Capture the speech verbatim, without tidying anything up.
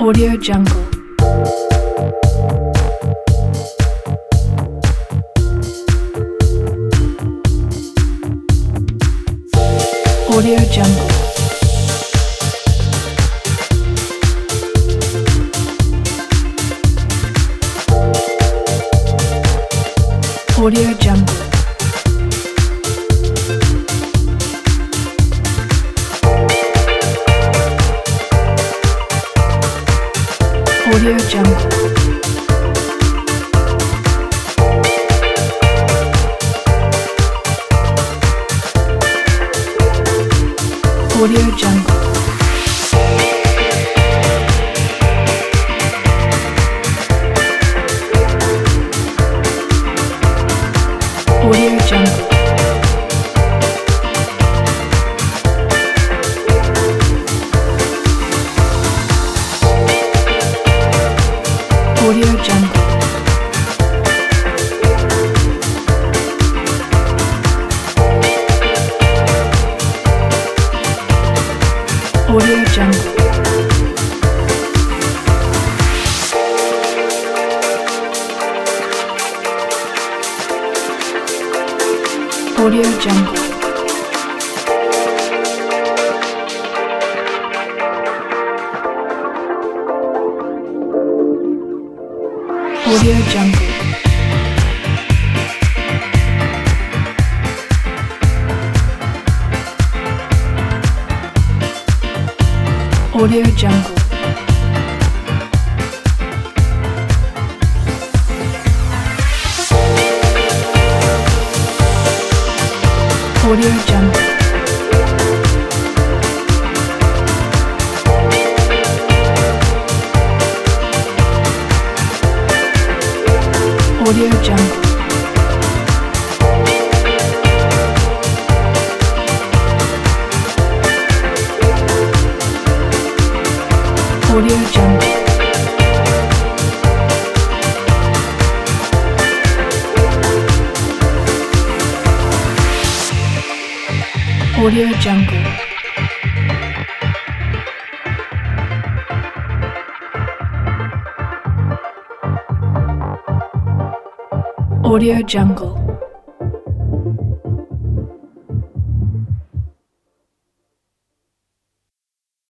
Audio Jungle. Audio Jungle. Audio Jungle. Audio Jungle. Audio Jungle. Audio Jungle. Audio Jungle. Audio Jungle. Audio Jungle. Audio Jungle. Audio Jungle. Audio Jungle. Audio Jungle. Audio Jungle. Audio Jungle. Audio Jungle.